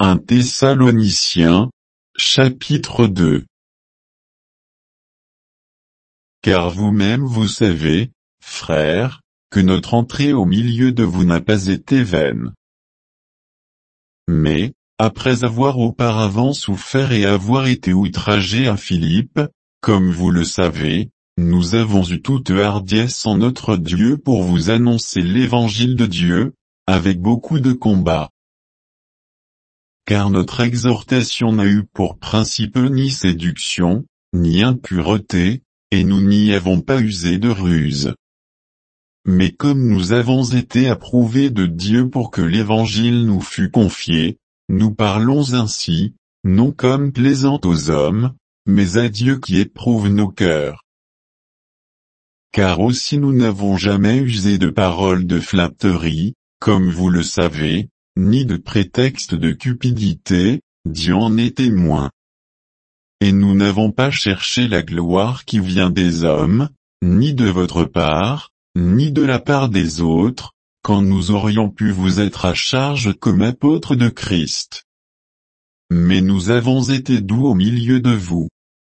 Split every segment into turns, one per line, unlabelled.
1 Thessaloniciens, chapitre 2. Car vous-même vous savez, frères, que notre entrée au milieu de vous n'a pas été vaine. Mais, après avoir auparavant souffert et avoir été outragés à Philippe, comme vous le savez, nous avons eu toute hardiesse en notre Dieu pour vous annoncer l'évangile de Dieu, avec beaucoup de combats. Car notre exhortation n'a eu pour principe ni séduction, ni impureté, et nous n'y avons pas usé de ruse. Mais comme nous avons été approuvés de Dieu pour que l'évangile nous fût confié, nous parlons ainsi, non comme plaisant aux hommes, mais à Dieu qui éprouve nos cœurs. Car aussi nous n'avons jamais usé de paroles de flatterie, comme vous le savez, ni de prétexte de cupidité, Dieu en est témoin. Et nous n'avons pas cherché la gloire qui vient des hommes, ni de votre part, ni de la part des autres, quand nous aurions pu vous être à charge comme apôtres de Christ. Mais nous avons été doux au milieu de vous.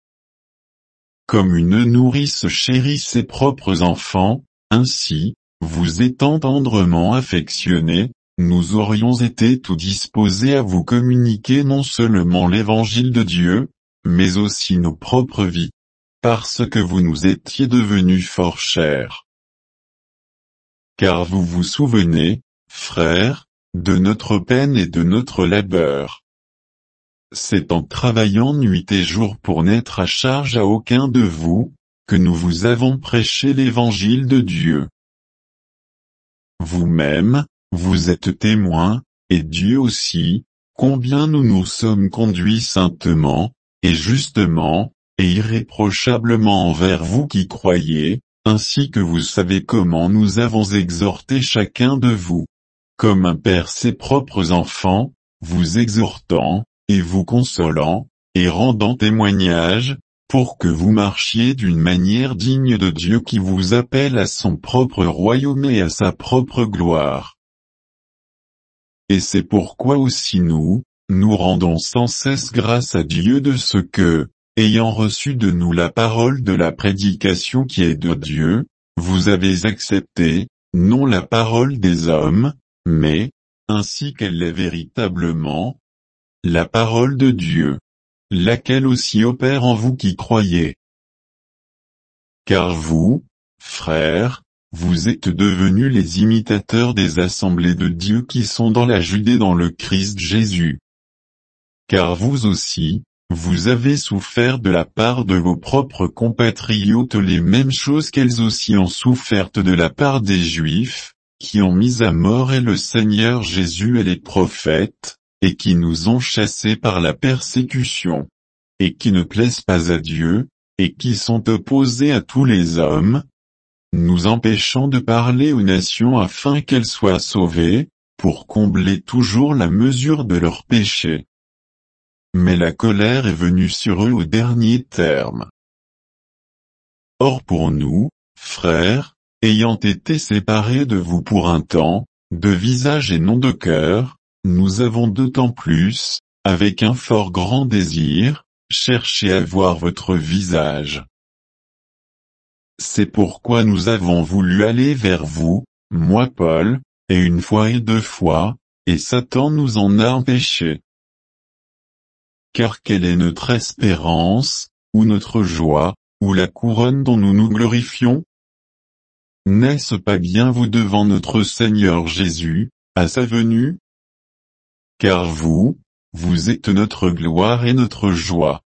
Comme une nourrice chérit ses propres enfants, ainsi, vous étant tendrement affectionnés, nous aurions été tout disposés à vous communiquer non seulement l'évangile de Dieu, mais aussi nos propres vies, parce que vous nous étiez devenus fort chers. Car vous vous souvenez, frères, de notre peine et de notre labeur. C'est en travaillant nuit et jour pour n'être à charge à aucun de vous, que nous vous avons prêché l'évangile de Dieu. Vous-même, vous êtes témoins, et Dieu aussi, combien nous nous sommes conduits saintement, et justement, et irréprochablement envers vous qui croyez, ainsi que vous savez comment nous avons exhorté chacun de vous, comme un père ses propres enfants, vous exhortant, et vous consolant, et rendant témoignage, pour que vous marchiez d'une manière digne de Dieu qui vous appelle à son propre royaume et à sa propre gloire. Et c'est pourquoi aussi nous rendons sans cesse grâce à Dieu de ce que, ayant reçu de nous la parole de la prédication qui est de Dieu, vous avez accepté, non la parole des hommes, mais, ainsi qu'elle l'est véritablement, la parole de Dieu, laquelle aussi opère en vous qui croyez. Car vous, frères, vous êtes devenus les imitateurs des assemblées de Dieu qui sont dans la Judée dans le Christ Jésus. Car vous aussi, vous avez souffert de la part de vos propres compatriotes les mêmes choses qu'elles aussi ont souffert de la part des Juifs, qui ont mis à mort et le Seigneur Jésus et les prophètes, et qui nous ont chassés par la persécution, et qui ne plaisent pas à Dieu, et qui sont opposés à tous les hommes, nous empêchant de parler aux nations afin qu'elles soient sauvées, pour combler toujours la mesure de leurs péchés. Mais la colère est venue sur eux au dernier terme. Or pour nous, frères, ayant été séparés de vous pour un temps, de visage et non de cœur, nous avons d'autant plus, avec un fort grand désir, cherché à voir votre visage. C'est pourquoi nous avons voulu aller vers vous, moi Paul, et 1 fois et 2 fois, et Satan nous en a empêchés. Car quelle est notre espérance, ou notre joie, ou la couronne dont nous nous glorifions? N'est-ce pas bien vous devant notre Seigneur Jésus, à sa venue? Car vous êtes notre gloire et notre joie.